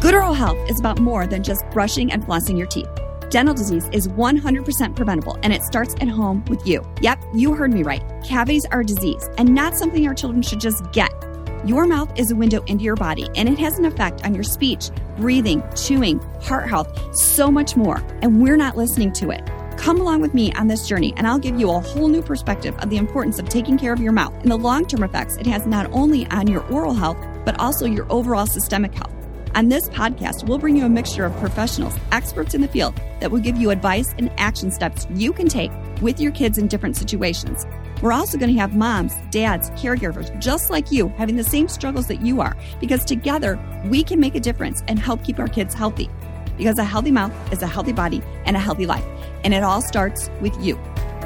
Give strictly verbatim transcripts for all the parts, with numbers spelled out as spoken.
Good oral health is about more than just brushing and flossing your teeth. Dental disease is one hundred percent preventable, and it starts at home with you. Yep, you heard me right. Cavities are a disease and not something our children should just get. Your mouth is a window into your body, and it has an effect on your speech, breathing, chewing, heart health, so much more, and we're not listening to it. Come along with me on this journey, and I'll give you a whole new perspective of the importance of taking care of your mouth and the long-term effects it has not only on your oral health, but also your overall systemic health. On this podcast, we'll bring you a mixture of professionals, experts in the field that will give you advice and action steps you can take with your kids in different situations. We're also going to have moms, dads, caregivers, just like you, having the same struggles that you are, because together we can make a difference and help keep our kids healthy. Because a healthy mouth is a healthy body and a healthy life. And it all starts with you.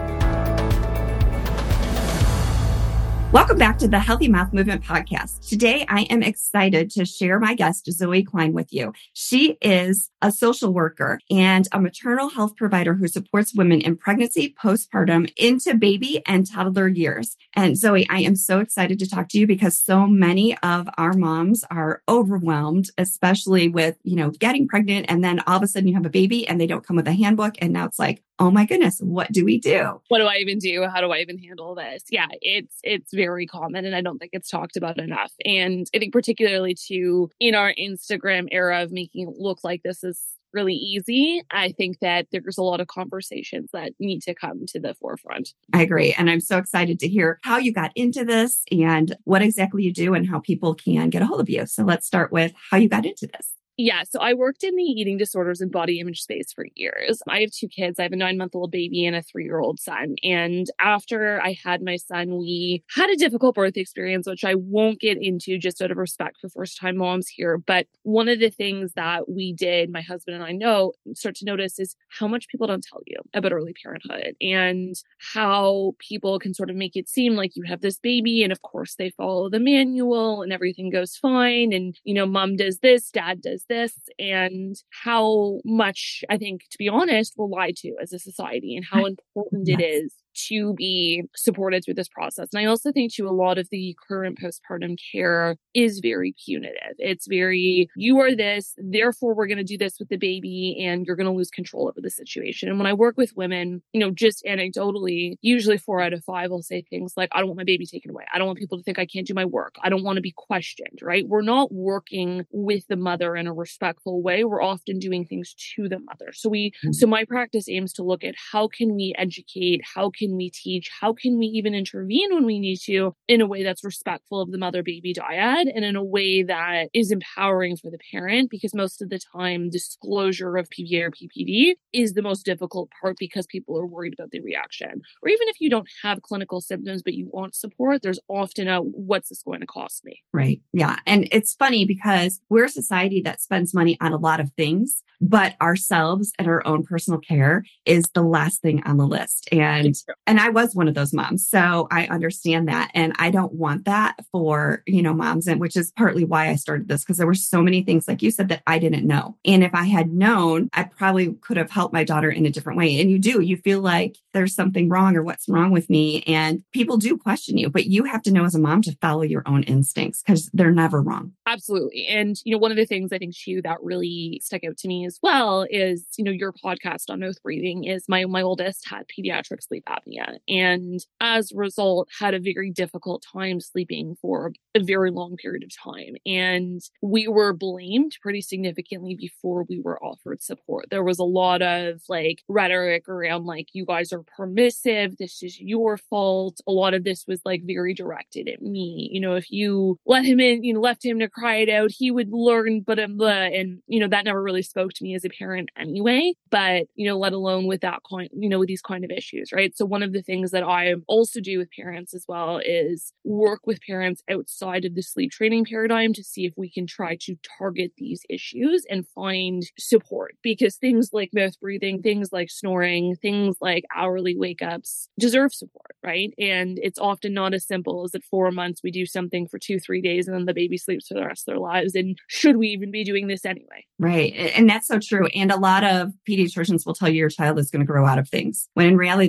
Welcome back to the Healthy Mouth Movement Podcast. Today, I am excited to share my guest, Zoe Klein, with you. She is a social worker and a maternal health provider who supports women in pregnancy, postpartum, into baby and toddler years. And Zoe, I am so excited to talk to you because so many of our moms are overwhelmed, especially with, you know, getting pregnant and then all of a sudden you have a baby and they don't come with a handbook. And now it's like, oh my goodness, what do we do? What do I even do? How do I even handle this? Yeah, it's it's very common and I don't think it's talked about enough. And I think particularly too in our Instagram era of making it look like this is really easy, I think that there's a lot of conversations that need to come to the forefront. I agree. And I'm so excited to hear how you got into this and what exactly you do and how people can get a hold of you. So let's start with how you got into this. Yeah, so I worked in the eating disorders and body image space for years. I have two kids. I have a nine-month-old baby and a three-year-old son. And after I had my son, we had a difficult birth experience, which I won't get into just out of respect for first-time moms here. But one of the things that we did, my husband and I know, start to notice is how much people don't tell you about early parenthood and how people can sort of make it seem like you have this baby and of course they follow the manual and everything goes fine. And, you know, mom does this, dad does this, and how much, I think, to be honest, we're lied to as a society and how important yes. it is to be supported through this process. And I also think too, a lot of the current postpartum care is very punitive. It's very, you are this, therefore we're going to do this with the baby and you're going to lose control over the situation. And when I work with women, you know, just anecdotally, usually four out of five will say things like, I don't want my baby taken away. I don't want people to think I can't do my work. I don't want to be questioned, right? We're not working with the mother in a respectful way. We're often doing things to the mother. So we, mm-hmm. so my practice aims to look at how can we educate, how can we teach? How can we even intervene when we need to in a way that's respectful of the mother-baby dyad and in a way that is empowering for the parent? Because most of the time, disclosure of P P A or P P D is the most difficult part because people are worried about the reaction. Or even if you don't have clinical symptoms, but you want support, there's often a, what's this going to cost me? Right. Yeah. And it's funny because we're a society that spends money on a lot of things, but ourselves and our own personal care is the last thing on the list. And And I was one of those moms. So I understand that. And I don't want that for, you know, moms, and which is partly why I started this, because there were so many things, like you said, that I didn't know. And if I had known, I probably could have helped my daughter in a different way. And you do, you feel like there's something wrong or what's wrong with me. And people do question you, but you have to know as a mom to follow your own instincts because they're never wrong. Absolutely. And, you know, one of the things I think too that really stuck out to me as well is, you know, your podcast on mouth breathing is my, my oldest had pediatric sleep apnea. And as a result, had a very difficult time sleeping for a very long period of time. And we were blamed pretty significantly before we were offered support. There was a lot of like rhetoric around like, you guys are permissive. This is your fault. A lot of this was like very directed at me. You know, if you let him in, you know, left him to cry it out, he would learn, but, um, blah. And, you know, that never really spoke to me as a parent anyway, but, you know, let alone with that kind, you know, with these kind of issues, right? So one of the things that I also do with parents as well is work with parents outside of the sleep training paradigm to see if we can try to target these issues and find support, because things like mouth breathing, things like snoring, things like hourly wake ups deserve support, right? And it's often not as simple as at four months, we do something for two, three days and then the baby sleeps for the rest of their lives. And should we even be doing this anyway? Right. And that's so true. And a lot of pediatricians will tell you your child is going to grow out of things when in reality, they don't grow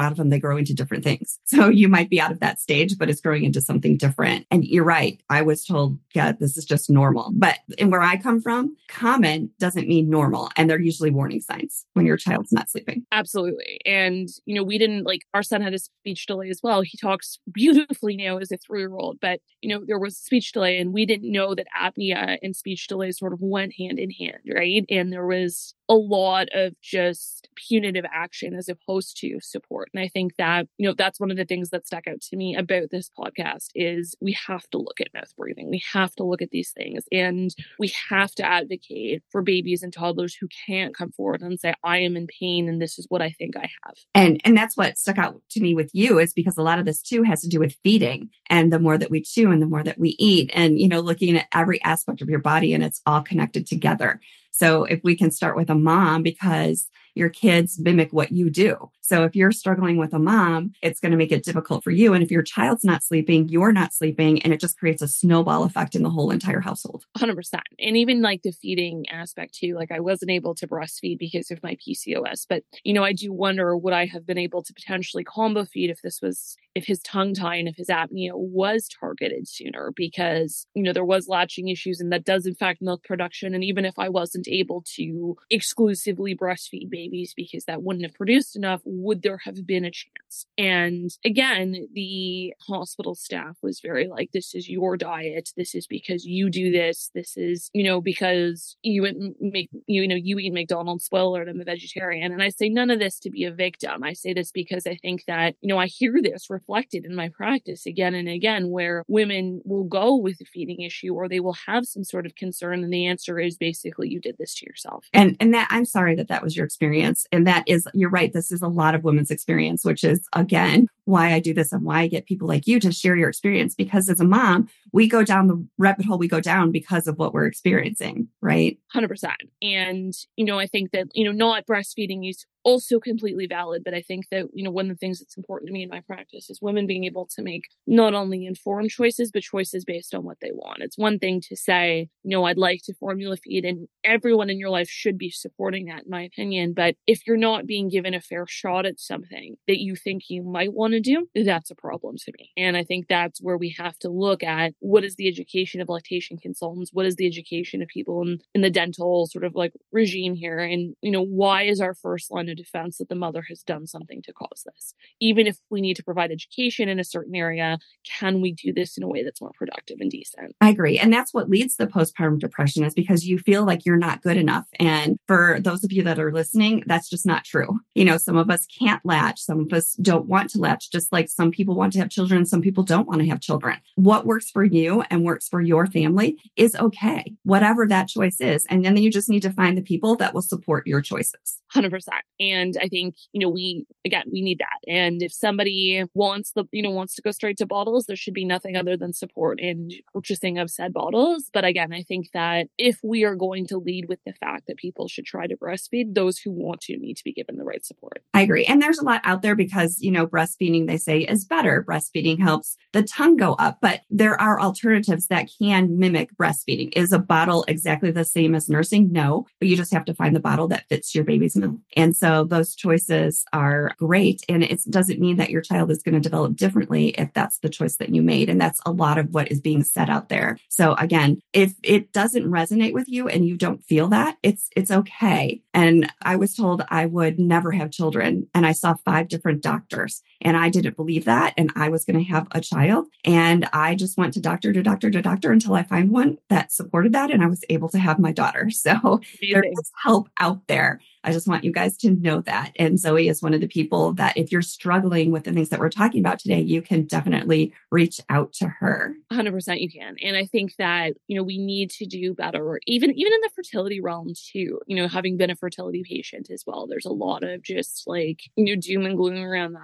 out of them, they grow into different things. So you might be out of that stage, but it's growing into something different. And you're right. I was told, yeah, this is just normal. But in where I come from, common doesn't mean normal. And they're usually warning signs when your child's not sleeping. Absolutely. And, you know, we didn't like, our son had a speech delay as well. He talks beautifully now as a three-year-old, but, you know, there was a speech delay and we didn't know that apnea and speech delay sort of went hand in hand, right? And there was a lot of just punitive action as opposed to support. And I think that, you know, that's one of the things that stuck out to me about this podcast is we have to look at mouth breathing. We have to look at these things and we have to advocate for babies and toddlers who can't come forward and say, I am in pain and this is what I think I have. And and that's what stuck out to me with you is because a lot of this too has to do with feeding and the more that we chew and the more that we eat and, you know, looking at every aspect of your body and it's all connected together. So if we can start with a mom because your kids mimic what you do. So if you're struggling with a mom, it's going to make it difficult for you. And if your child's not sleeping, you're not sleeping, and it just creates a snowball effect in the whole entire household. one hundred percent. And even like the feeding aspect too, like I wasn't able to breastfeed because of my P C O S, but you know, I do wonder, would I have been able to potentially combo feed if this was, if his tongue tie and if his apnea was targeted sooner because, you know, there was latching issues and that does affect milk production. And even if I wasn't able to exclusively breastfeed babies because that wouldn't have produced enough, would there have been a chance? And again, the hospital staff was very like, this is your diet. This is because you do this. This is, you know, because you make, you know, you eat McDonald's. Spoiler alert, I'm a vegetarian. And I say none of this to be a victim. I say this because I think that, you know, I hear this reflected in my practice again and again, where women will go with a feeding issue or they will have some sort of concern. And the answer is basically, you did this to yourself. And, and that, I'm sorry that that was your experience. And that is, you're right. This is a lot of women's experience, which is, again, why I do this and why I get people like you to share your experience. Because as a mom, we go down the rabbit hole we go down because of what we're experiencing, right? one hundred percent. And, you know, I think that, you know, not breastfeeding is also completely valid. But I think that, you know, one of the things that's important to me in my practice is women being able to make not only informed choices, but choices based on what they want. It's one thing to say, you know, I'd like to formula feed and everyone in your life should be supporting that, in my opinion. But if you're not being given a fair shot at something that you think you might want to do, that's a problem to me. And I think that's where we have to look at what is the education of lactation consultants? What is the education of people in, in the dental sort of like regime here? And, you know, why is our first line of defense that the mother has done something to cause this? Even if we need to provide education in a certain area, can we do this in a way that's more productive and decent? I agree. And that's what leads to postpartum depression is because you feel like you're not good enough. And for those of you that are listening, that's just not true. You know, some of us can't latch. Some of us don't want to latch, just like some people want to have children. Some people don't want to have children. What works for you and works for your family is okay, whatever that choice is. And then you just need to find the people that will support your choices. one hundred percent. And I think, you know, we, again, we need that. And if somebody wants the, you know, wants to go straight to bottles, there should be nothing other than support in purchasing of said bottles. But again, I think that if we are going to lead with the fact that people should try to breastfeed, those who want to need to be given the right support. I agree. And there's a lot out there because, you know, breastfeeding, they say, is better. Breastfeeding helps the tongue go up, but there are alternatives that can mimic breastfeeding. Is a bottle exactly the same as nursing? No, but you just have to find the bottle that fits your baby's mouth. And so those choices are great. And it doesn't mean that your child is going to develop differently if that's the choice that you made. And that's a lot of what is being said out there. So again, if it doesn't resonate with you and you don't feel that, it's, it's okay. And I was told I would never have children. And I saw five different doctors and I didn't believe that. And I was going to have a child. And I just went to doctor to doctor to doctor until I find one that supported that. And I was able to have my daughter. So Amazing. There is help out there. I just want you guys to know that. And Zoe is one of the people that if you're struggling with the things that we're talking about today, you can definitely reach out to her. one hundred percent you can. And I think that, you know, we need to do better, even, even in the fertility realm too, you know, having been a fertility patient as well, there's a lot of just like, you know, doom and gloom around that. People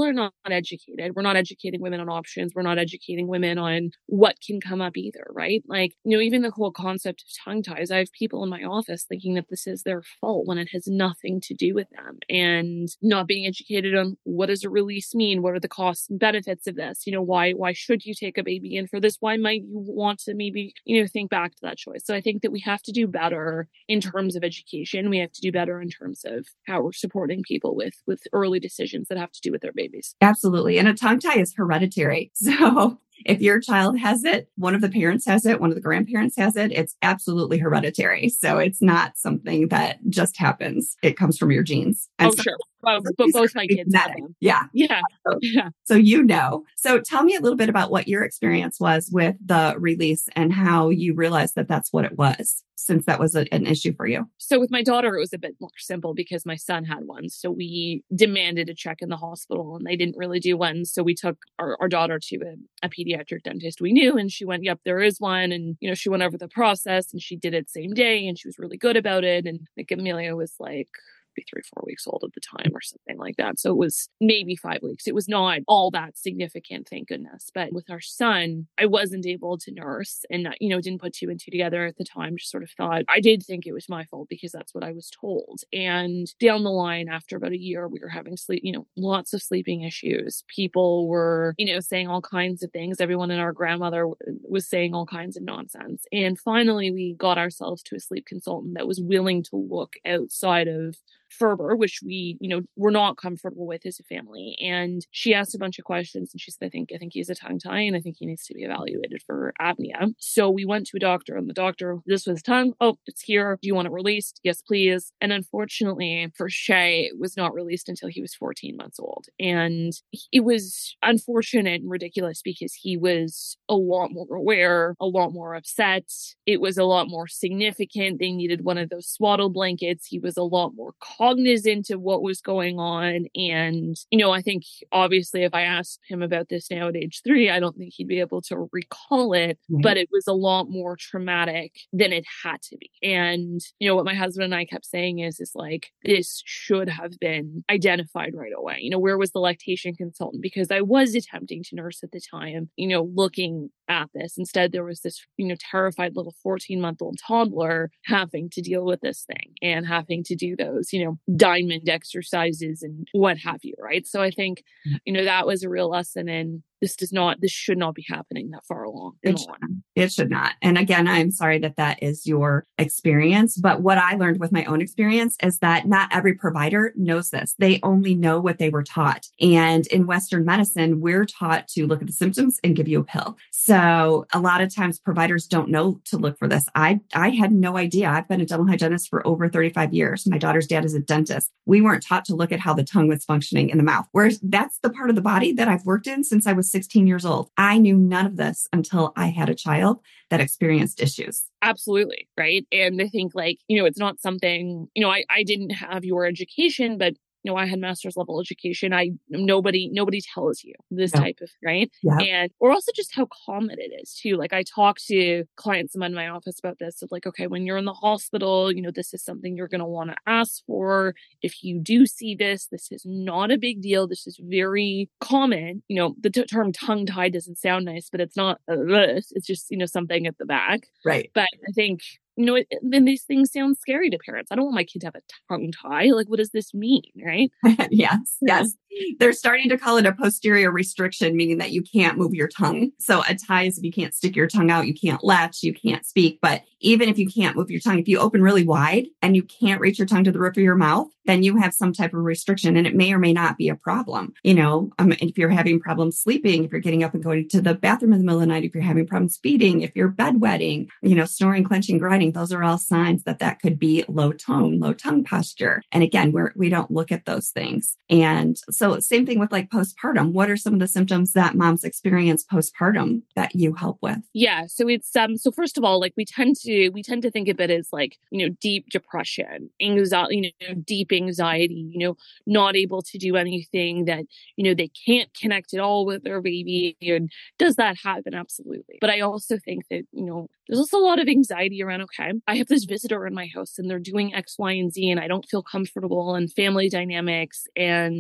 are not educated. We're not educating women on options. We're not educating women on what can come up either, right? Like, you know, even the whole concept of tongue ties, I have people in my office thinking that this is their fault when it has nothing to do with them, and not being educated on what does a release mean? What are the costs and benefits of this? You know, why, why should you take a baby in for this? Why might you want to maybe, you know, think back to that choice? So I think that we have to do better in terms of education. We have to do better in terms of how we're supporting people with, with early decisions that have to do with their babies. Absolutely. And a tongue tie is hereditary. So if your child has it, one of the parents has it, one of the grandparents has it, it's absolutely hereditary. So it's not something that just happens. It comes from your genes. And oh, so, sure. Well, but both my kids have them. Yeah. Yeah. So, yeah. So you know. So tell me a little bit about what your experience was with the release and how you realized that that's what it was, since that was a, an issue for you. So with my daughter, it was a bit more simple because my son had one. So we demanded a check in the hospital and they didn't really do one. So we took our, our daughter to a, a pediatric dentist we knew, and she went, yep, there is one. And, you know, she went over the process and she did it same day and she was really good about it. And like Amelia was like three, four weeks old at the time or something like that. So it was maybe five weeks. It was not all that significant, thank goodness. But with our son, I wasn't able to nurse and, you know, didn't put two and two together at the time. Just sort of thought, I did think it was my fault because that's what I was told. And down the line, after about a year, we were having sleep, you know, lots of sleeping issues. People were, you know, saying all kinds of things. Everyone and our grandmother was saying all kinds of nonsense. And finally, we got ourselves to a sleep consultant that was willing to look outside of Ferber, which we, you know, were not comfortable with as a family. And she asked a bunch of questions and she said, I think, I think he's a tongue tie and I think he needs to be evaluated for apnea. So we went to a doctor and the doctor, this was tongue. Oh, it's here. Do you want it released? Yes, please. And unfortunately for Shay, it was not released until he was fourteen months old. And it was unfortunate and ridiculous because he was a lot more aware, a lot more upset. It was a lot more significant. They needed one of those swaddle blankets. He was a lot more cognizant of what was going on. And, you know, I think obviously if I asked him about this now at age three, I don't think he'd be able to recall it, mm-hmm. but it was a lot more traumatic than it had to be. And, you know, what my husband and I kept saying is, is like, this should have been identified right away. You know, where was the lactation consultant? Because I was attempting to nurse at the time, you know, looking at this. Instead, there was this, you know, terrified little fourteen month old toddler having to deal with this thing and having to do those, you know, diamond exercises and what have you. Right. So I think, you know, that was a real lesson in this does not, this should not be happening that far along. It should, it should not. And again, I'm sorry that that is your experience. But what I learned with my own experience is that not every provider knows this. They only know what they were taught. And in Western medicine, we're taught to look at the symptoms and give you a pill. So a lot of times providers don't know to look for this. I, I had no idea. I've been a dental hygienist for over thirty-five years. My daughter's dad is a dentist. We weren't taught to look at how the tongue was functioning in the mouth. Whereas that's the part of the body that I've worked in since I was sixteen years old. I knew none of this until I had a child that experienced issues. Absolutely. Right. And I think like, you know, it's not something, you know, I, I didn't have your education, but you know, I had master's level education. I, nobody, nobody tells you this yeah. type of, right. Yeah. And, or also just how common it is too. Like I talk to clients in my office about this of like, okay, when you're in the hospital, you know, this is something you're going to want to ask for. If you do see this, this is not a big deal. This is very common. You know, the t- term tongue tie doesn't sound nice, but it's not uh, this. It's just, you know, something at the back. Right. But I think, you know, then these things sound scary to parents. I don't want my kid to have a tongue tie. Like, what does this mean? Right? yes. Yes. They're starting to call it a posterior restriction, meaning that you can't move your tongue. So a tie is if you can't stick your tongue out, you can't latch, you can't speak. But even if you can't move your tongue, if you open really wide and you can't reach your tongue to the roof of your mouth, then you have some type of restriction and it may or may not be a problem. You know, um, if you're having problems sleeping, if you're getting up and going to the bathroom in the middle of the night, if you're having problems feeding, if you're bedwetting, you know, snoring, clenching, grinding, those are all signs that that could be low tone, low tongue posture. And again, we're, we don't look at those things. And so same thing with like postpartum. What are some of the symptoms that moms experience postpartum that you help with? Yeah. So it's, um, so first of all, like we tend to, we tend to think of it as like, you know, deep depression, anxiety, you know, deep anxiety, you know, not able to do anything that, you know, they can't connect at all with their baby. And does that happen? Absolutely. But I also think that, you know, there's also a lot of anxiety around, okay, I have this visitor in my house and they're doing X, Y, and Z, and I don't feel comfortable, and family dynamics and,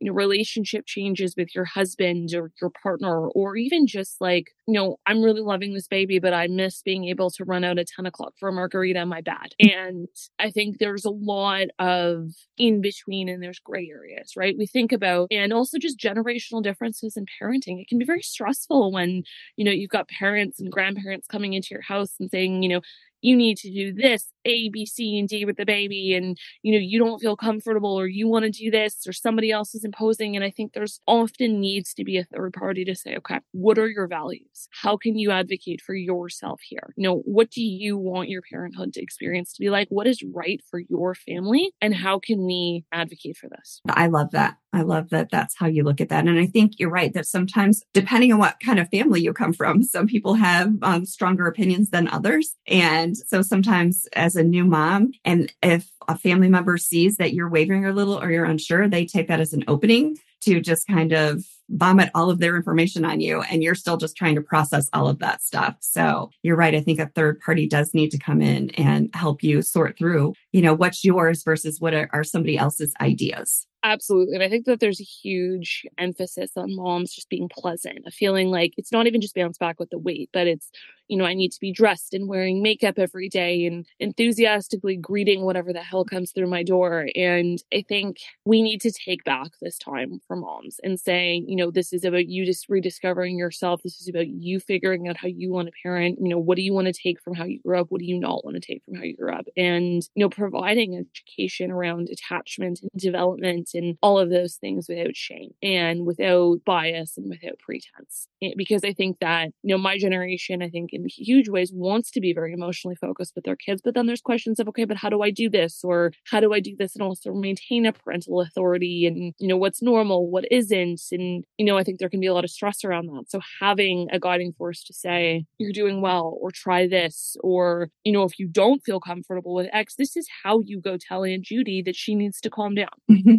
you know, relationship changes with your husband or your partner, or even just like, you know, I'm really loving this baby, but I miss being able to run out at ten o'clock for a margarita in my bed. And I think there's a lot of in between and there's gray areas, right? We think about, and also just generational differences in parenting. It can be very stressful when, you know, you've got parents and grandparents coming into your house and saying, you know, you need to do this, A, B, C, and D with the baby. And, you know, you don't feel comfortable or you want to do this or somebody else is imposing. And I think there's often needs to be a third party to say, okay, what are your values? How can you advocate for yourself here? You know, what do you want your parenthood to experience to be like? What is right for your family? And how can we advocate for this? I love that. I love that that's how you look at that. And I think you're right that sometimes, depending on what kind of family you come from, some people have um, stronger opinions than others. And so sometimes as a new mom, and if a family member sees that you're wavering a little or you're unsure, they take that as an opening to just kind of vomit all of their information on you. And you're still just trying to process all of that stuff. So you're right. I think a third party does need to come in and help you sort through, you know, what's yours versus what are, are somebody else's ideas. Absolutely. And I think that there's a huge emphasis on moms just being pleasant, a feeling like it's not even just bounce back with the weight, but it's, you know, I need to be dressed and wearing makeup every day and enthusiastically greeting whatever the hell comes through my door. And I think we need to take back this time for moms and say, you know, this is about you just rediscovering yourself. This is about you figuring out how you want to parent. You know, what do you want to take from how you grew up? What do you not want to take from how you grew up? And, you know, providing education around attachment and development and all of those things without shame and without bias and without pretense. Because I think that, you know, my generation, I think in huge ways wants to be very emotionally focused with their kids. But then there's questions of, okay, but how do I do this? Or how do I do this and also maintain a parental authority? And, you know, what's normal, what isn't? And, you know, I think there can be a lot of stress around that. So having a guiding force to say, you're doing well, or try this, or, you know, if you don't feel comfortable with X, this is how you go tell Aunt Judy that she needs to calm down.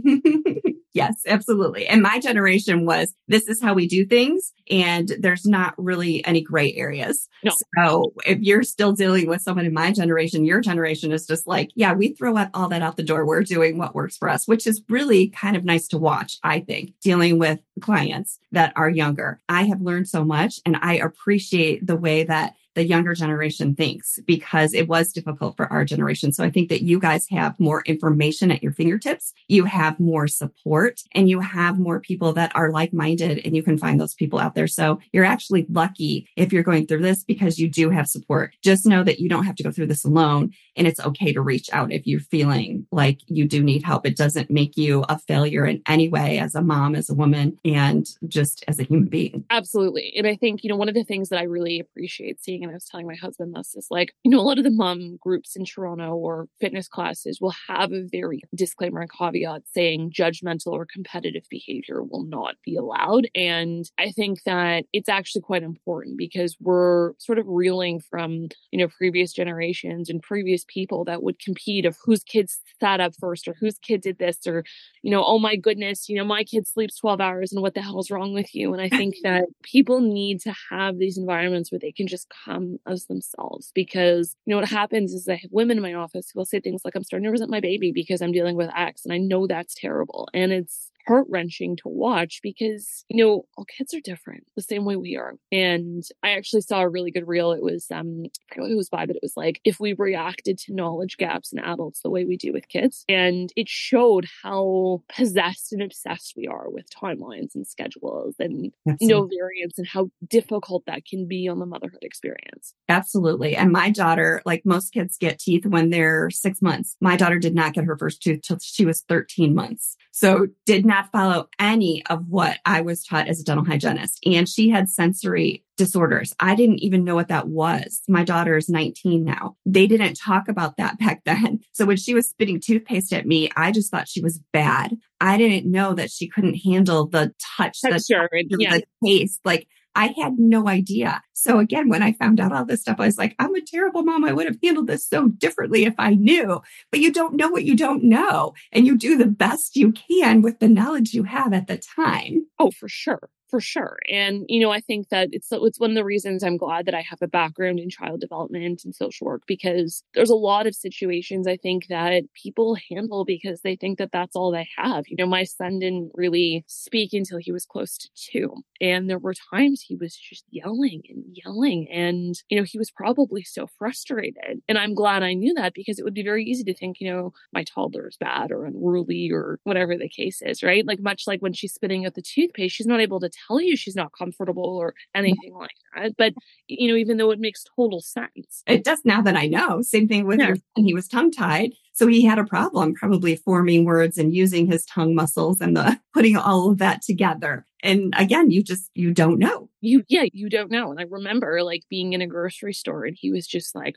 Yes, absolutely. And my generation was, this is how we do things. And there's not really any gray areas. No. So if you're still dealing with someone in my generation, your generation is just like, yeah, we throw out all that out the door. We're doing what works for us, which is really kind of nice to watch, I think, dealing with clients that are younger. I have learned so much and I appreciate the way that the younger generation thinks because it was difficult for our generation. So I think that you guys have more information at your fingertips. You have more support and you have more people that are like-minded and you can find those people out there. So you're actually lucky if you're going through this because you do have support. Just know that you don't have to go through this alone and it's okay to reach out if you're feeling like you do need help. It doesn't make you a failure in any way as a mom, as a woman, and just as a human being. Absolutely. And I think, you know, one of the things that I really appreciate seeing, and I was telling my husband this, is like, you know, a lot of the mom groups in Toronto or fitness classes will have a very disclaimer and caveat saying judgmental or competitive behavior will not be allowed. And I think that it's actually quite important because we're sort of reeling from, you know, previous generations and previous people that would compete of whose kids sat up first or whose kid did this or, you know, oh my goodness, you know, my kid sleeps twelve hours and what the hell's wrong with you? And I think that people need to have these environments where they can just come as themselves because, you know, what happens is I have women in my office who will say things like, I'm starting to resent my baby because I'm dealing with X. And I know that's terrible. And it's heart-wrenching to watch because, you know, all kids are different the same way we are. And I actually saw a really good reel. It was, um, I forget what it was by, but it was like, if we reacted to knowledge gaps in adults the way we do with kids. And it showed how possessed and obsessed we are with timelines and schedules and, Absolutely. you know, variance and how difficult that can be on the motherhood experience. Absolutely. And my daughter, like most kids get teeth when they're six months. My daughter did not get her first tooth till she was thirteen months. So did not follow any of what I was taught as a dental hygienist. And she had sensory disorders. I didn't even know what that was. My daughter is nineteen now. They didn't talk about that back then. So when she was spitting toothpaste at me, I just thought she was bad. I didn't know that she couldn't handle the touch, the, sure. the, yeah. the taste. Like I had no idea. So again, when I found out all this stuff, I was like, I'm a terrible mom. I would have handled this so differently if I knew. But you don't know what you don't know. And you do the best you can with the knowledge you have at the time. Oh, for sure. For sure. And, you know, I think that it's it's one of the reasons I'm glad that I have a background in child development and social work, because there's a lot of situations I think that people handle because they think that that's all they have. You know, my son didn't really speak until he was close to two. And there were times he was just yelling and yelling. And, you know, he was probably so frustrated. And I'm glad I knew that, because it would be very easy to think, you know, my toddler is bad or unruly or whatever the case is, right? Like much like when she's spitting out the toothpaste, she's not able to tell you she's not comfortable or anything like that. But, you know, even though it makes total sense. It does now that I know. Same thing with Yeah. your son. He was tongue-tied. So he had a problem probably forming words and using his tongue muscles and the putting all of that together. And again, you just, you don't know. You, yeah, you don't know. And I remember like being in a grocery store and he was just like,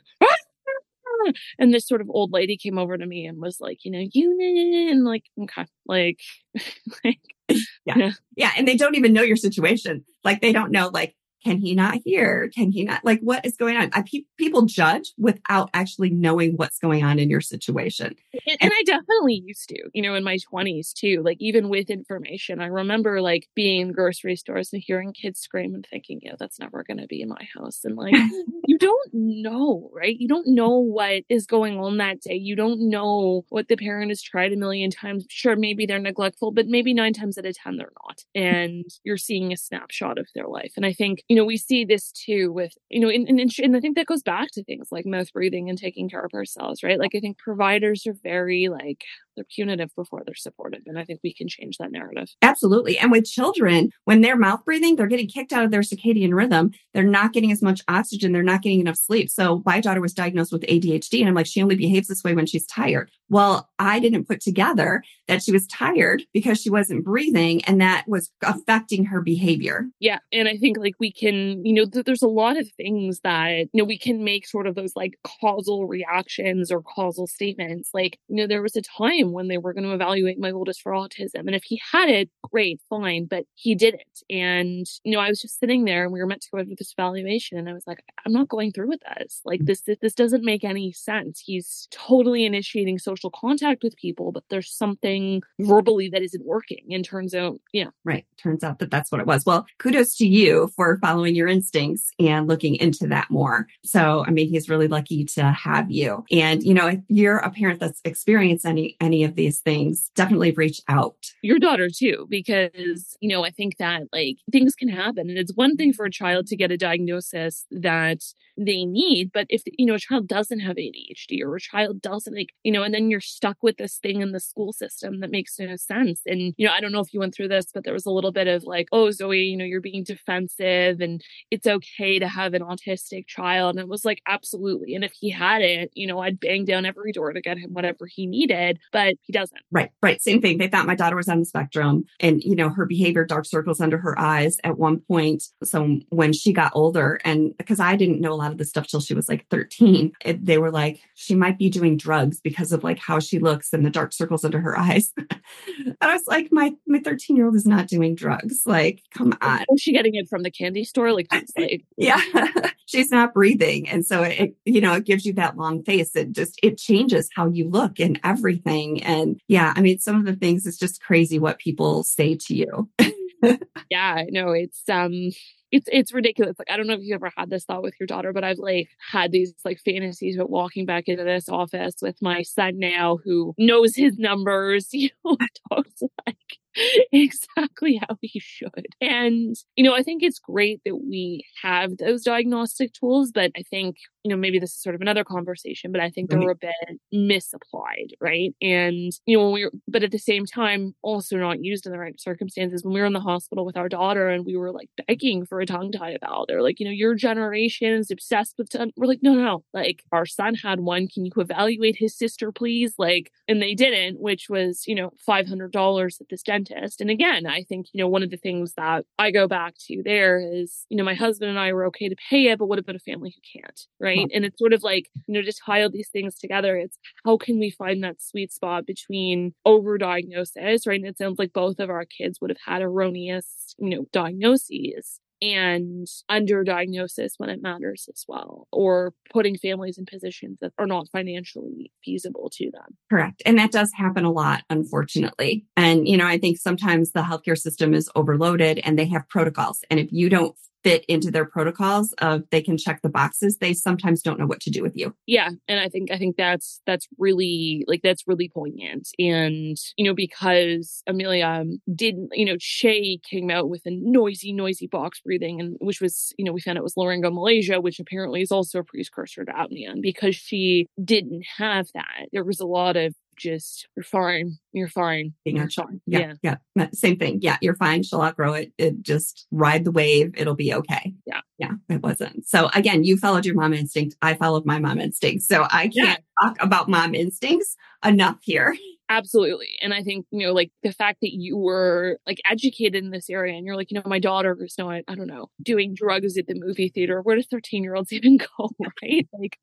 and this sort of old lady came over to me and was like, you know, you, and like, okay, like, like Yeah. yeah. Yeah. And they don't even know your situation. Like they don't know, like, can he not hear? Can he not? Like, what is going on? I, pe- people judge without actually knowing what's going on in your situation. And, and I definitely used to, you know, in my twenties too, like even with information, I remember like being in grocery stores and hearing kids scream and thinking, yeah, that's never going to be in my house. And like, you don't know, right? You don't know what is going on that day. You don't know what the parent has tried a million times. Sure, maybe they're neglectful, but maybe nine times out of ten, they're not. And you're seeing a snapshot of their life. And I think, you know, we see this too with, you know, and, and, and I think that goes back to things like mouth breathing and taking care of ourselves, right? Like I think providers are very like, they're punitive before they're supportive. And I think we can change that narrative. Absolutely. And with children, when they're mouth breathing, they're getting kicked out of their circadian rhythm. They're not getting as much oxygen. They're not getting enough sleep. So my daughter was diagnosed with A D H D and I'm like, she only behaves this way when she's tired. Well, I didn't put together that she was tired because she wasn't breathing and that was affecting her behavior. Yeah. And I think like we can, you know, th- there's a lot of things that, you know, we can make sort of those like causal reactions or causal statements. Like, you know, there was a time when they were going to evaluate my oldest for autism. And if he had it, great, fine, but he didn't. And, you know, I was just sitting there and we were meant to go over this evaluation. And I was like, I'm not going through with this. Like this, this, this doesn't make any sense. He's totally initiating social contact with people, but there's something verbally that isn't working. And turns out, yeah. Right. Turns out that that's what it was. Well, kudos to you for following your instincts and looking into that more. So, I mean, he's really lucky to have you. And, you know, if you're a parent that's experienced any, any of these things, definitely reach out. Your daughter too, because, you know, I think that like things can happen. And it's one thing for a child to get a diagnosis that they need. But if, you know, a child doesn't have A D H D or a child doesn't like, you know, and then you're stuck with this thing in the school system that makes no sense. And, you know, I don't know if you went through this, but there was a little bit of like, oh, Zoe, you know, you're being defensive and it's okay to have an autistic child. And it was like, absolutely. And if he had it, you know, I'd bang down every door to get him whatever he needed, but he doesn't. Right, right. Same thing. They thought my daughter was on the spectrum and, you know, her behavior, dark circles under her eyes at one point. So when she got older, and because I didn't know a lot of this stuff till she was like thirteen, it, they were like, she might be doing drugs because of like how she looks and the dark circles under her eyes. I was like, my, my thirteen year old is not doing drugs. Like, come on. Was she getting it from the candy store? Like, like yeah, she's not breathing. And so it, you know, it gives you that long face. It just, it changes how you look and everything. And yeah, I mean, some of the things, it's just crazy what people say to you. Yeah, no, it's, um, It's it's ridiculous. Like, I don't know if you ever had this thought with your daughter, but I've like had these like fantasies about walking back into this office with my son now who knows his numbers, you know, talks like exactly how he should. And, you know, I think it's great that we have those diagnostic tools, but I think, you know, maybe this is sort of another conversation, but I think they're a bit misapplied, right? And, you know, when we were, but at the same time, also not used in the right circumstances. When we were in the hospital with our daughter and we were like begging for a tongue tie eval, they're like, you know, your generation is obsessed with tongue. We're like, no, no, no. Like, our son had one. Can you evaluate his sister, please? Like, and they didn't, which was, you know, five hundred dollars at this dentist. And again, I think, you know, one of the things that I go back to there is, you know, my husband and I were okay to pay it, but what about a family who can't, right? And it's sort of like, you know, to tie all these things together, it's how can we find that sweet spot between overdiagnosis, right? And it sounds like both of our kids would have had erroneous, you know, diagnoses. and underdiagnosis when it matters as well, or putting families in positions that are not financially feasible to them. Correct. And that does happen a lot, unfortunately. And, you know, I think sometimes the healthcare system is overloaded and they have protocols. And if you don't fit into their protocols of they can check the boxes, they sometimes don't know what to do with you. Yeah. And I think, I think that's, that's really like, that's really poignant. And, you know, because Amelia didn't, you know, Shay came out with a noisy, noisy box breathing, and which was, you know, we found it was laryngomalacia, which apparently is also a precursor to apnea. And because she didn't have that, there was a lot of just, you're fine, you're fine. You're fine. Yeah, yeah. Yeah. Same thing. Yeah. You're fine. She'll outgrow it. It just ride the wave. It'll be okay. Yeah. Yeah. It wasn't. So again, you followed your mom instinct. I followed my mom instinct. So I can't yeah. talk about mom instincts enough here. Absolutely. And I think, you know, like the fact that you were like educated in this area and you're like, you know, my daughter is not, I don't know, doing drugs at the movie theater. Where do thirteen year olds even go? Right. Like,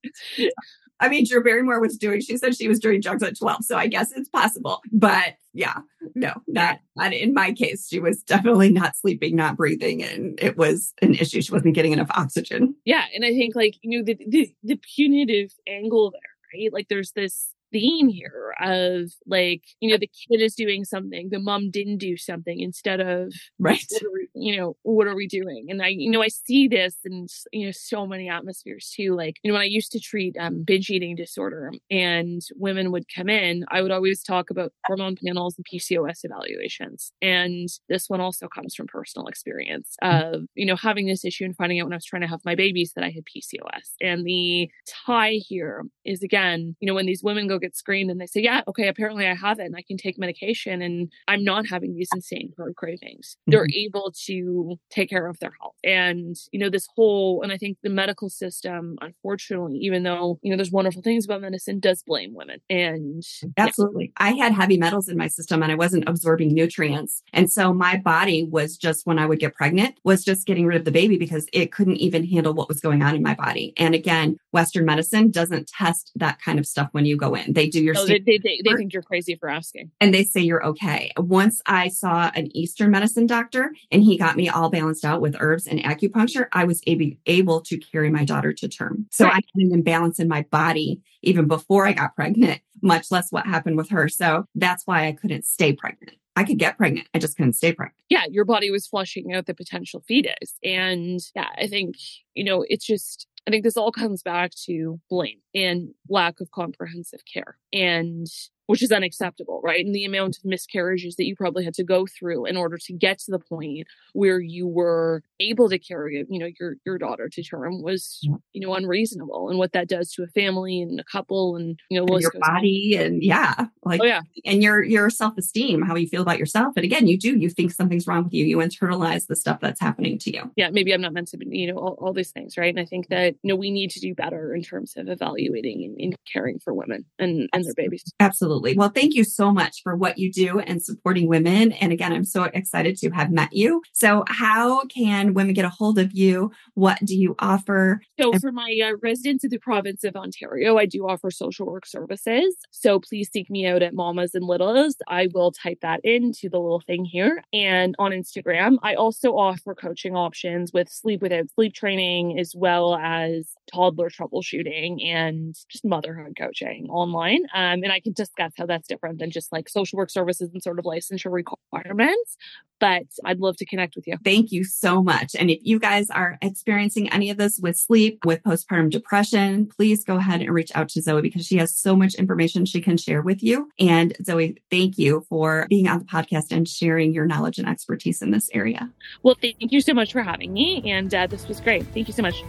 I mean, Drew Barrymore was doing, she said she was doing drugs at twelve. So I guess it's possible. But yeah, no, not, not in my case. She was definitely not sleeping, not breathing. And it was an issue. She wasn't getting enough oxygen. Yeah. And I think like, you know, the, the, the punitive angle there, right? Like there's this theme here of like, you know, the kid is doing something, the mom didn't do something, instead of, right, what are we, you know, what are we doing? And I, you know, I see this in, you know, so many atmospheres too. Like, you know, when I used to treat um, binge eating disorder and women would come in, I would always talk about hormone panels and P C O S evaluations. And this one also comes from personal experience of, you know, having this issue and finding out when I was trying to have my babies that I had P C O S. And the tie here is, again, you know, when these women go get screened and they say, yeah, okay, apparently I have it and I can take medication and I'm not having these insane carb cravings. Mm-hmm. They're able to take care of their health. And, you know, this whole, and I think the medical system, unfortunately, even though, you know, there's wonderful things about medicine, does blame women. And absolutely. Yeah. I had heavy metals in my system and I wasn't absorbing nutrients. And so my body was just, when I would get pregnant, was just getting rid of the baby because it couldn't even handle what was going on in my body. And again, Western medicine doesn't test that kind of stuff when you go in. They do your oh, they, they, they, they think you're crazy for asking. And they say you're okay. Once I saw an Eastern medicine doctor and he got me all balanced out with herbs and acupuncture, I was able, able to carry my daughter to term. So right. I had an imbalance in my body even before I got pregnant, much less what happened with her. So that's why I couldn't stay pregnant. I could get pregnant. I just couldn't stay pregnant. Yeah, your body was flushing out the potential fetus. And yeah, I think, you know, it's just, I think this all comes back to blame and lack of comprehensive care, and which is unacceptable, right? And the amount of miscarriages that you probably had to go through in order to get to the point where you were able to carry, you know, your, your daughter to term was, you know, unreasonable. And what that does to a family and a couple and, you know, and your body on. And yeah, like, oh, yeah. And your, your self-esteem, how you feel about yourself. And again, you do, you think something's wrong with you. You internalize the stuff that's happening to you. Yeah. Maybe I'm not meant to be, you know, all, all these things. Right. And I think that, you know, we need to do better in terms of evaluating and, and caring for women and, and their babies. Absolutely. Well, thank you so much for what you do and supporting women. And again, I'm so excited to have met you. So how can women get a hold of you? What do you offer? So for my uh, residents of the province of Ontario, I do offer social work services. So please seek me out at Mamas and Littles. I will type that into the little thing here. And on Instagram, I also offer coaching options with sleep without sleep training, as well as toddler troubleshooting and just motherhood coaching online. Um, and I can discuss how that's different than just like social work services and sort of licensure requirements. But I'd love to connect with you. Thank you so much. And if you guys are experiencing any of this with sleep, with postpartum depression, please go ahead and reach out to Zoe because she has so much information she can share with you. And Zoe, thank you for being on the podcast and sharing your knowledge and expertise in this area. Well, thank you so much for having me. And uh, this was great. Thank you so much.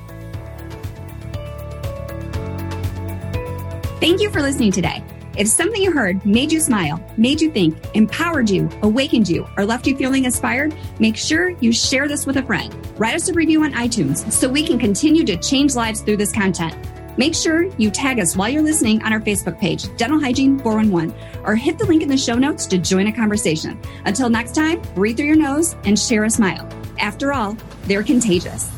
Thank you for listening today. If something you heard made you smile, made you think, empowered you, awakened you, or left you feeling inspired, make sure you share this with a friend. Write us a review on iTunes so we can continue to change lives through this content. Make sure you tag us while you're listening on our Facebook page, Dental Hygiene four one one, or hit the link in the show notes to join a conversation. Until next time, breathe through your nose and share a smile. After all, they're contagious.